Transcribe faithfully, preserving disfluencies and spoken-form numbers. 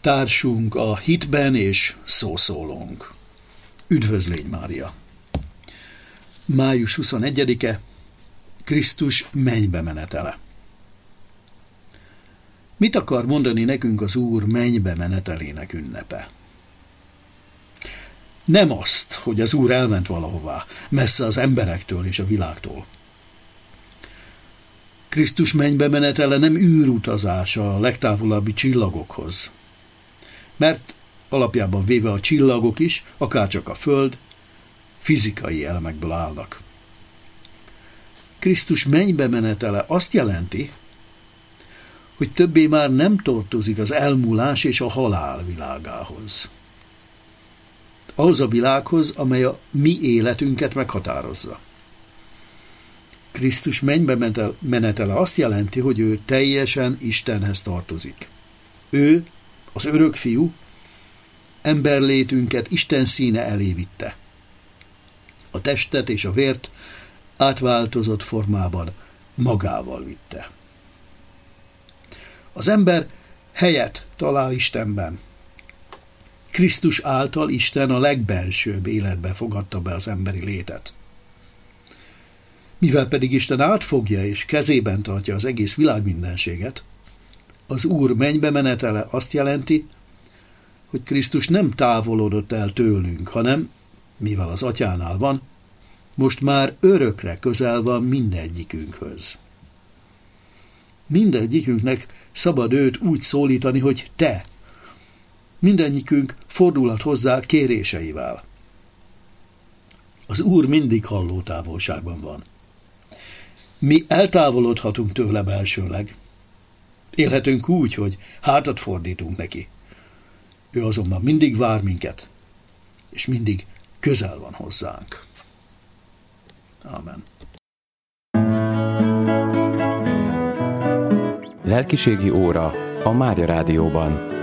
társunk a hitben és szószólónk. Üdvözlégy Mária! május huszonegyedike, Krisztus mennybe menetele. Mit akar mondani nekünk az Úr mennybe menetelének ünnepe? Nem azt, hogy az Úr elment valahová, messze az emberektől és a világtól. Krisztus mennybe menetele nem űrutazása a legtávolabbi csillagokhoz, mert alapjában véve a csillagok is, akárcsak a Föld, fizikai elemekből állnak. Krisztus mennybe menetele azt jelenti, hogy többé már nem tartozik az elmúlás és a halál világához. Ahhoz a világhoz, amely a mi életünket meghatározza. Krisztus mennybe menetele azt jelenti, hogy ő teljesen Istenhez tartozik. Ő, az örök fiú, emberlétünket Isten színe elé vitte. A testet és a vért átváltozott formában magával vitte. Az ember helyet talál Istenben. Krisztus által Isten a legbelsőbb életbe fogadta be az emberi létet. Mivel pedig Isten átfogja és kezében tartja az egész világ mindenséget, az Úr mennybe menetele azt jelenti, hogy Krisztus nem távolodott el tőlünk, hanem, mivel az Atyánál van, most már örökre közel van mindegyikünkhöz. Mindegyikünknek szabad őt úgy szólítani, hogy te. Mindegyikünk fordulhat hozzá kéréseivel. Az Úr mindig halló távolságban van. Mi eltávolodhatunk tőle belsőleg. Élhetünk úgy, hogy hátat fordítunk neki. Ő azonban mindig vár minket, és mindig közel van hozzánk. Ámen. Lelkiségi óra a Mária Rádióban.